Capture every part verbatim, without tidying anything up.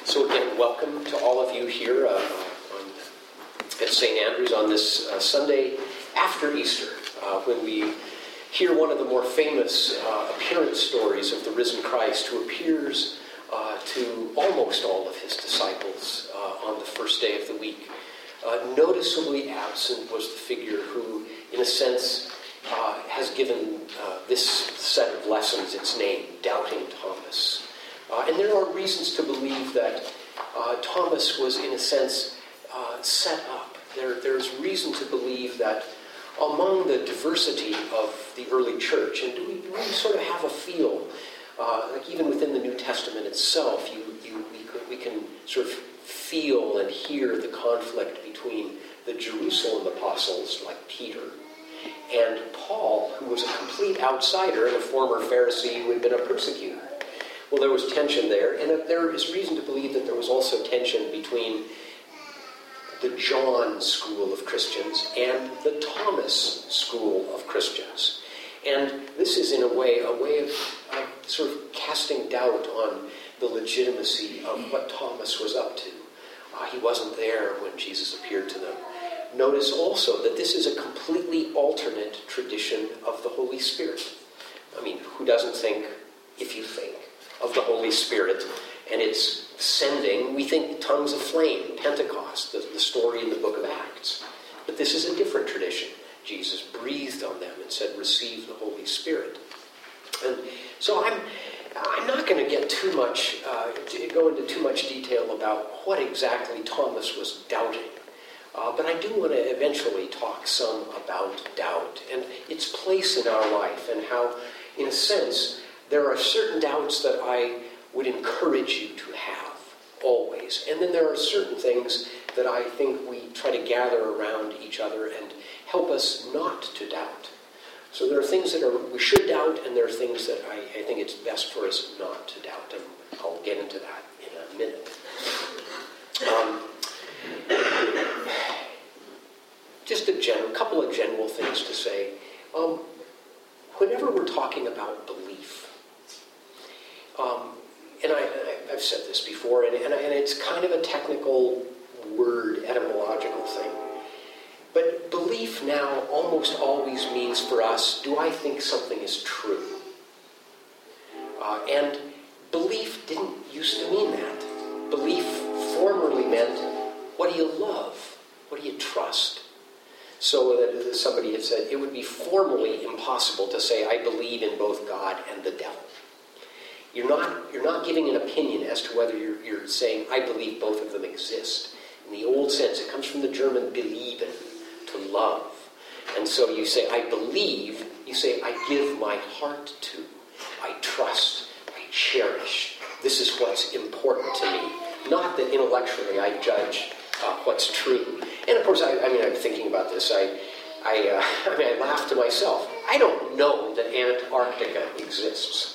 So again, welcome to all of you here uh, on, at Saint Andrews on this uh, Sunday after Easter, uh, when we hear one of the more famous uh, appearance stories of the risen Christ, who appears uh, to almost all of his disciples uh, on the first day of the week. Uh, noticeably absent was the figure who, in a sense, uh, has given uh, this set of lessons its name, Doubting Thomas. Uh, and there are reasons to believe that uh, Thomas was, in a sense, uh, set up. There, there's reason to believe that among the diversity of the early church, and we, we sort of have a feel, uh, like even within the New Testament itself, you, you, we, could, we can sort of feel and hear the conflict between the Jerusalem apostles, like Peter, and Paul, who was a complete outsider and a former Pharisee who had been a persecutor. Well, there was tension there, and there is reason to believe that there was also tension between the John school of Christians and the Thomas school of Christians. And this is, in a way, a way of uh, sort of casting doubt on the legitimacy of what Thomas was up to. Uh, he wasn't there when Jesus appeared to them. Notice also that this is a completely alternate tradition of the Holy Spirit. I mean, who doesn't think, if you think, of the Holy Spirit and its sending? We think tongues of flame, Pentecost, the, the story in the book of Acts. But this is a different tradition. Jesus breathed on them and said, receive the Holy Spirit. And so I'm I'm not going to get too much, uh, to go into too much detail about what exactly Thomas was doubting. Uh, but I do want to eventually talk some about doubt and its place in our life, and how, in a sense, there are certain doubts that I would encourage you to have, always. And then there are certain things that I think we try to gather around each other and help us not to doubt. So there are things that are we should doubt, and there are things that I, I think it's best for us not to doubt. And I'll get into that in a minute. Um, just a general, couple of general things to say. Um, whenever we're talking about belief, Um, and I, I, I've said this before, and, and, and it's kind of a technical word, etymological thing. But belief now almost always means for us, do I think something is true? Uh, and belief didn't used to mean that. Belief formerly meant, what do you love? What do you trust? So that somebody had said, it would be formally impossible to say, I believe in both God and the devil. You're not, you're not giving an opinion as to whether you're, you're saying, I believe both of them exist. In the old sense, it comes from the German belieben, to love. And so you say, I believe, you say, I give my heart to, I trust, I cherish. This is what's important to me. Not that intellectually I judge uh, what's true. And of course, I, I mean, I'm thinking about this. I, I, uh, I mean, I laugh to myself. I don't know that Antarctica exists.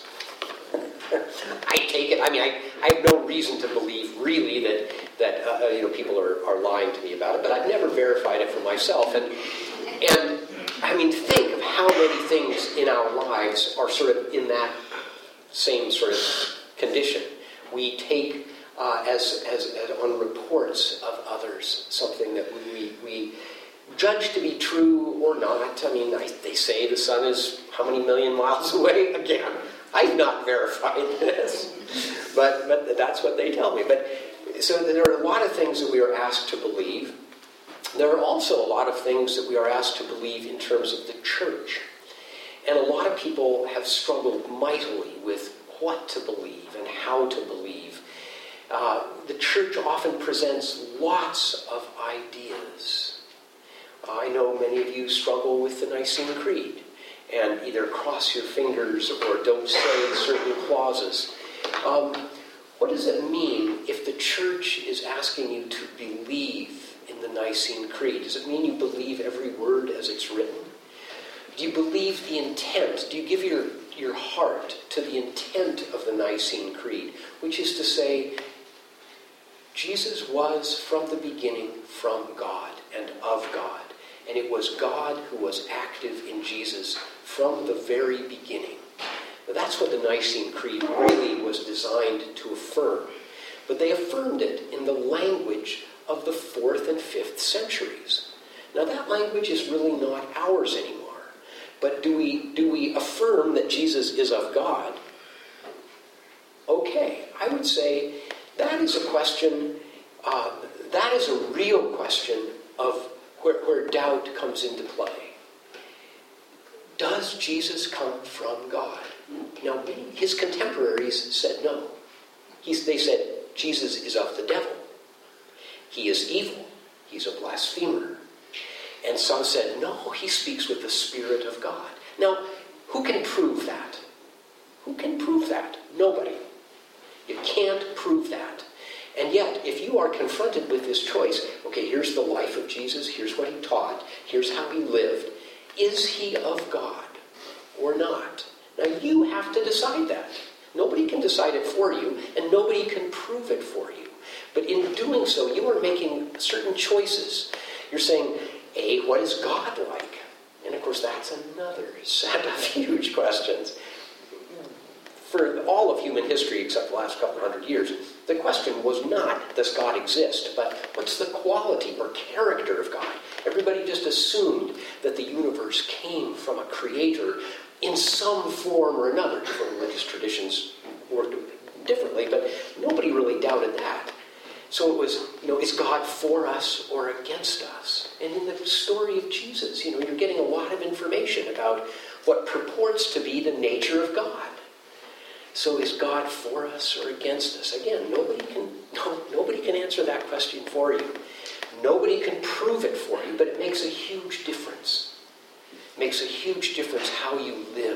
I take it, I mean, I, I have no reason to believe, really, that, that uh, you know, people are, are lying to me about it, but I've never verified it for myself. And, and I mean, think of how many things in our lives are sort of in that same sort of condition. We take, uh, as, as, as on reports of others, something that we, we judge to be true or not. I mean, I, they say the sun is how many million miles away? Again, I've not verified this, but, but that's what they tell me. But so there are a lot of things that we are asked to believe. There are also a lot of things that we are asked to believe in terms of the church. And a lot of people have struggled mightily with what to believe and how to believe. Uh, the church often presents lots of ideas. I know many of you struggle with the Nicene Creed, and either cross your fingers or don't say certain clauses. Um, what does it mean if the church is asking you to believe in the Nicene Creed? Does it mean you believe every word as it's written? Do you believe the intent? Do you give your, your heart to the intent of the Nicene Creed? Which is to say, Jesus was from the beginning from God and of God. And it was God who was active in Jesus from the very beginning. Now, that's what the Nicene Creed really was designed to affirm. but they affirmed it in the language of the fourth and fifth centuries. Now that language is really not ours anymore. But do we, do we affirm that Jesus is of God? Okay, I would say that is a question, uh, that is a real question of where, where doubt comes into play. Does Jesus come from God? Now, his contemporaries said no. He's, they said, Jesus is of the devil. He is evil. He's a blasphemer. And some said, no, he speaks with the Spirit of God. Now, who can prove that? Who can prove that? Nobody. You can't prove that. And yet, if you are confronted with this choice, okay, here's the life of Jesus, here's what he taught, here's how he lived, is he of God or not? Now, you have to decide that. Nobody can decide it for you, and nobody can prove it for you. But in doing so, you are making certain choices. You're saying, A, what is God like? And of course, that's another set of huge questions. For all of human history, except the last couple hundred years, the question was not, does God exist? But what's the quality or character of God? Everybody just assumed that the universe came from a creator in some form or another. Different religious traditions worked differently, but nobody really doubted that. So it was, you know, is God for us or against us? And in the story of Jesus, you know, you're getting a lot of information about what purports to be the nature of God. So is God for us or against us? Again, nobody can, no, nobody can answer that question for you. Nobody can prove it for you, but it makes a huge difference. It makes a huge difference how you live.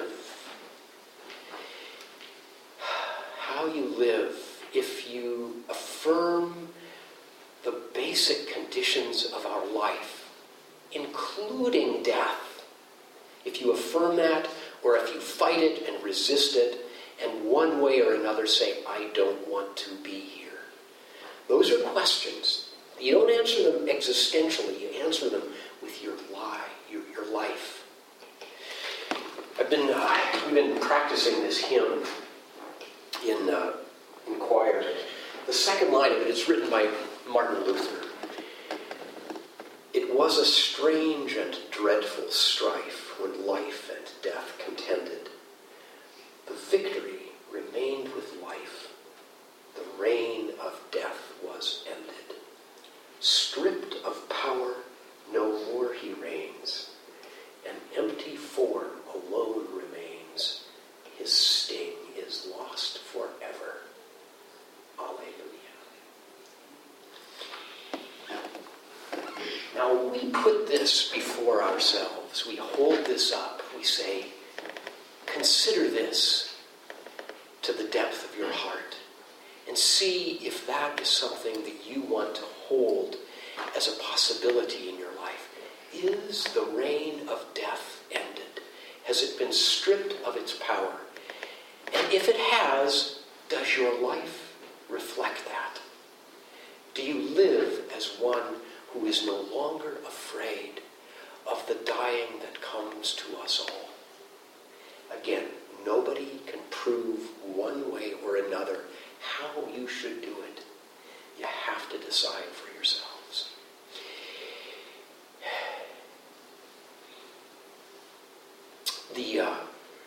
How you live. If you affirm the basic conditions of our life, including death, if you affirm that, or if you fight it and resist it, and one way or another say, I don't want to be here. Those are questions. You don't answer them existentially, you answer them with your lie, your, your life. I've been, uh, we've been practicing this hymn in uh, in choir. The second line of it is written by Martin Luther. It was a strange and dreadful strife when life and death contended. The victory remained with life. The reign of death was ended. Stripped of power, no more he reigns. An empty form alone remains. His sting is lost forever. Alleluia. Now we put this before ourselves. We hold this up. We say, consider this to the depth of your heart and see if that is something that you want to hold as a possibility in your life. Is the reign of death ended? Has it been stripped of its power? And if it has, does your life reflect that? Do you live as one who is no longer afraid of the dying that comes to us all? Again, nobody can prove one way or another how you should do it. You have to decide for yourselves. The uh,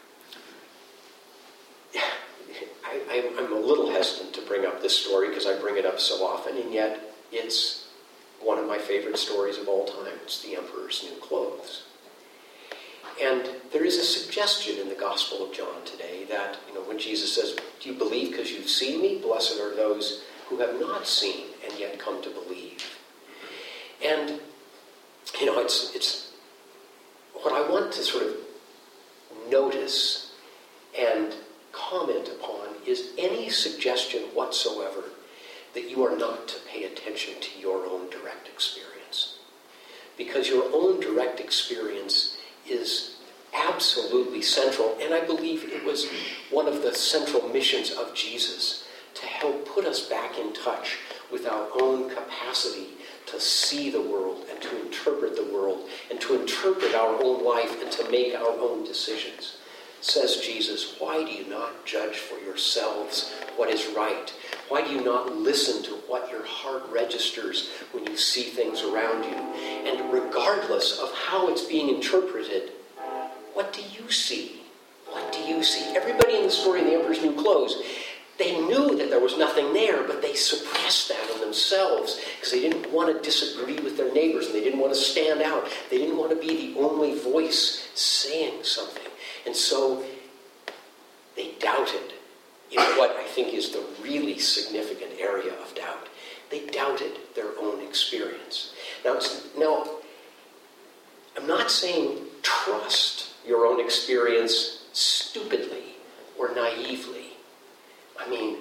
I, I'm a little hesitant to bring up this story because I bring it up so often, and yet it's one of my favorite stories of all time. It's the Emperor's New Clothes. And there is a suggestion in the Gospel of John today that, you know, when Jesus says, do you believe because you've seen me? Blessed are those who have not seen and yet come to believe. And, you know, it's it's what I want to sort of notice and comment upon is any suggestion whatsoever that you are not to pay attention to your own direct experience. Because your own direct experience is absolutely central, and I believe it was one of the central missions of Jesus to help put us back in touch with our own capacity to see the world and to interpret the world and to interpret our own life and to make our own decisions. Says Jesus, why do you not judge for yourselves what is right? Why do you not listen to what your heart registers when you see things around you? And regardless of how it's being interpreted, what do you see? What do you see? Everybody in the story in The Emperor's New Clothes, they knew that there was nothing there, but they suppressed that in themselves because they didn't want to disagree with their neighbors and they didn't want to stand out. They didn't want to be the only voice saying something. And so they doubted in what I think is the really significant area of doubt. They doubted their own experience. Now, it's, now I'm not saying trust your own experience stupidly or naively. I mean,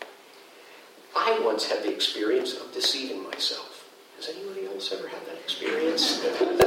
I once had the experience of deceiving myself. Has anybody else ever had that experience?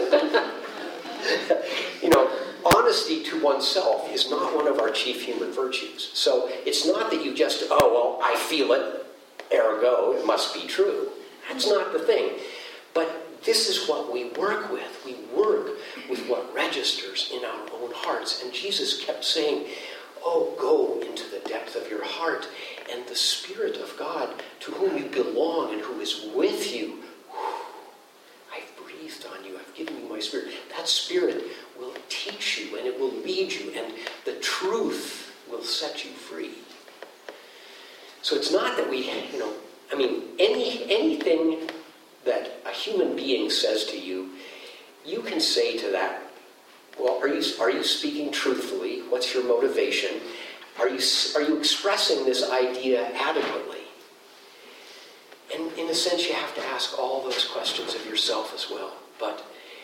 You know, honesty to oneself is not one of our chief human virtues. So it's not that you just, oh, well, I feel it, ergo, it must be true. That's not the thing. But this is what we work with. We work with what registers in our own hearts. And Jesus kept saying, oh, go into the depth of your heart, and the Spirit of God, to whom you belong and who is with you, whew, I've breathed on you, I've given you my Spirit. That Spirit will teach you, and it will lead you, and the truth will set you free. So it's not that we, you know, I mean, any anything that a human being says to you, you can say to that, well, are you are you speaking truthfully? What's your motivation? Are you are you expressing this idea adequately? And in a sense, you have to ask all those questions of yourself as well. But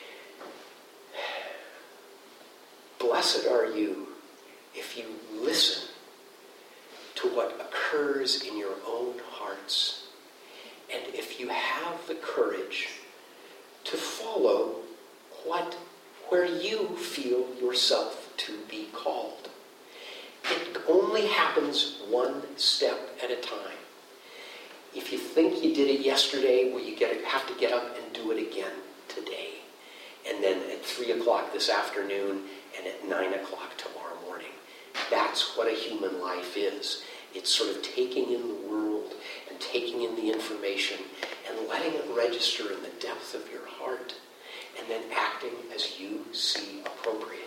blessed are you if you listen to what occurs in your own hearts, and if you have the courage to follow what where you feel yourself to be called. It only happens one step at a time. If you think you did it yesterday, well, you get, have to get up and do it again today. And then at three o'clock this afternoon and at nine o'clock tomorrow morning. That's what a human life is. It's sort of taking in the world and taking in the information and letting it register in the depth of your heart, and then acting as you see appropriate.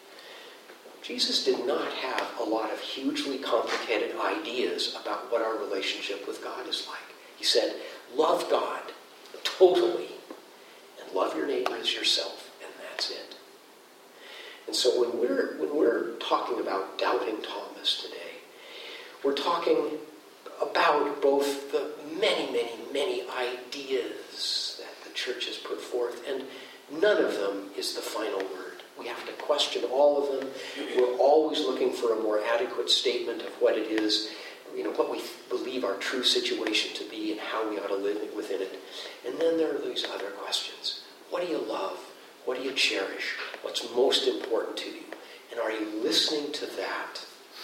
Jesus did not have a lot of hugely complicated ideas about what our relationship with God is like. He said, love God totally, and love your neighbor as yourself, and that's it. And so when we're when we're talking about doubting Thomas today, we're talking about both the many, many, many ideas that the church has put forth, and none of them is the final word. We have to question all of them. We're always looking for a more adequate statement of what it is, you know, what we believe our true situation to be and how we ought to live within it. And then there are these other questions. What do you love? What do you cherish? What's most important to you? And are you listening to that?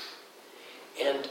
And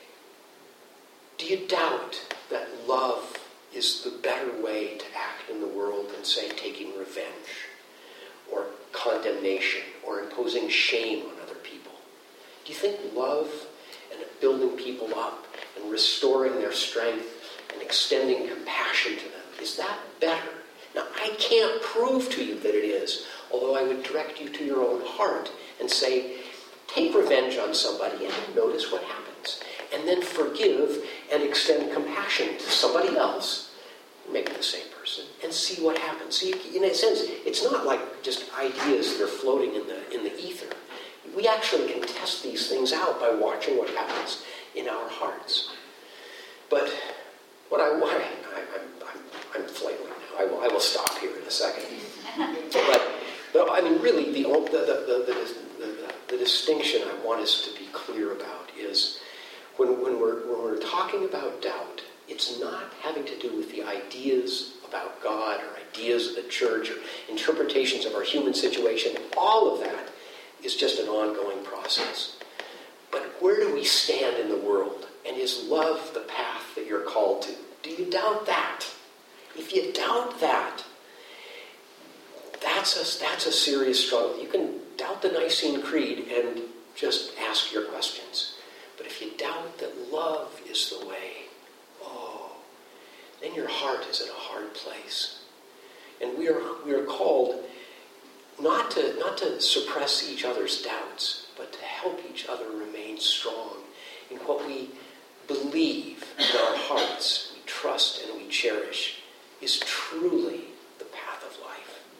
do you doubt that love is the better way to act in the world than, say, taking revenge or condemnation or imposing shame on other people? Do you think love and building people up and restoring their strength and extending compassion to them, is that better? Now, I can't prove to you that it is, although I would direct you to your own heart and say, take revenge on somebody and notice what happens. And then forgive and extend compassion to somebody else, maybe the same person, and see what happens. See, in a sense, it's not like just ideas that are floating in the in the ether. We actually can test these things out by watching what happens in our hearts. But what I want, I, I'm, I'm, I'm flailing now. I will, I will stop here in a second. But, but I mean, really, the the, the, the, the, the the distinction I want us to be clear about is when, when, we're, when we're talking about doubt, it's not having to do with the ideas about God or ideas of the church or interpretations of our human situation. All of that is just an ongoing process. But where do we stand in the world? And is love the path that you're called to? Do you doubt that? If you doubt that, that's a, that's a serious struggle. You can doubt the Nicene Creed and just ask your questions. But if you doubt that love is the way, oh, then your heart is in a hard place. And we are we are called not to not to suppress each other's doubts, but to help each other remain strong in what we believe in our hearts, we trust and we cherish, is truly the path of life.